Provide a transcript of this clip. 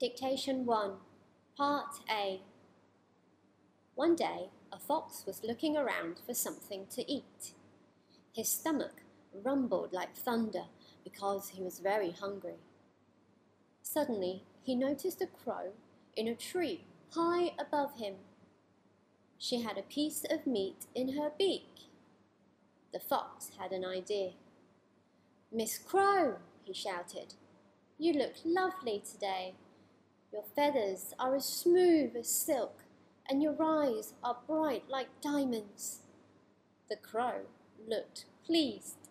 Dictation 1, Part A. One day, a fox was looking around for something to eat. His stomach rumbled like thunder because he was very hungry. Suddenly, he noticed a crow in a tree high above him. She had a piece of meat in her beak. The fox had an idea. "Miss Crow," he shouted, "you look lovely today. Your feathers are as smooth as silk, and your eyes are bright like diamonds." The crow looked pleased.